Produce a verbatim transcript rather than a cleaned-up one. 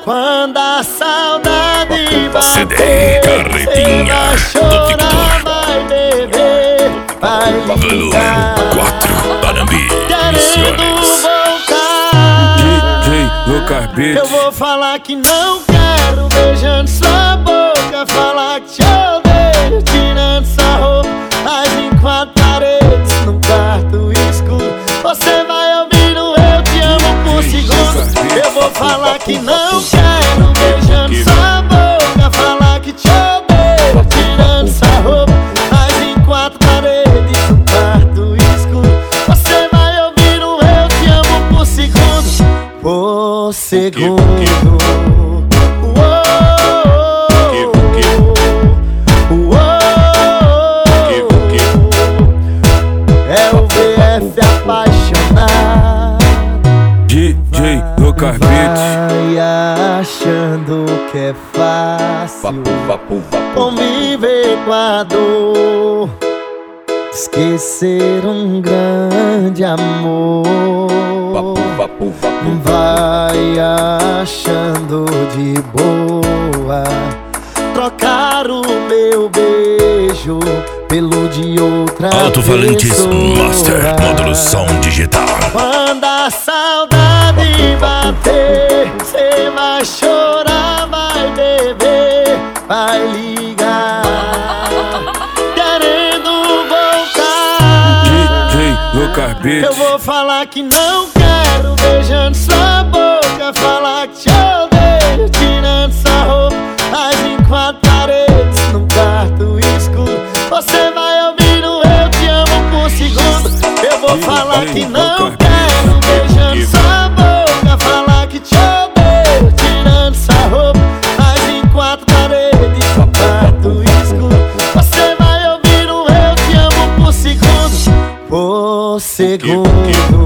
Quando a saudade C D bater, Carretinha vai do Victor, chorar, vai beber, vai volume ligar, quatro, Panambi, querendo Misiones. voltar. D J Lucas Beats. Eu vou falar que não quero, beijando sua boca, falar que te odeio, tirando sua roupa, mas em quatro paredes, num quarto escuro, você vai ouvir o eu te amo por segundo. Eu vou falar que não quero, beijando sua boca, falar que te odeio, tirando sua roupa, mas em quatro paredes, num quarto escuro, você vai ouvir o eu te amo por segundo. Por segundo. É o V F apaixonado. D J Lucas Beats. Vai achando que é fácil conviver com a dor, esquecer um grande amor. Vai achando de boa trocar o meu beijo pelo de outra Alto-falantes pessoa. Master, módulo som digital. Quando a saudade bater, cê vai chorar, vai beber, vai ligar, querendo voltar. D J Lucas Beats. Eu vou falar que não quero, beijando sua boca, falar que te odeio, tirando sua roupa, mas em quatro paredes, num quarto escuro, você vai ouvir o eu te amo por segundo. Eu vou falar que não quero, beijando sua boca, falar que te odeio, tirando sua roupa, mas em quatro paredes, num quarto escuro, você vai ouvir o eu te amo por segundo. Por segundo.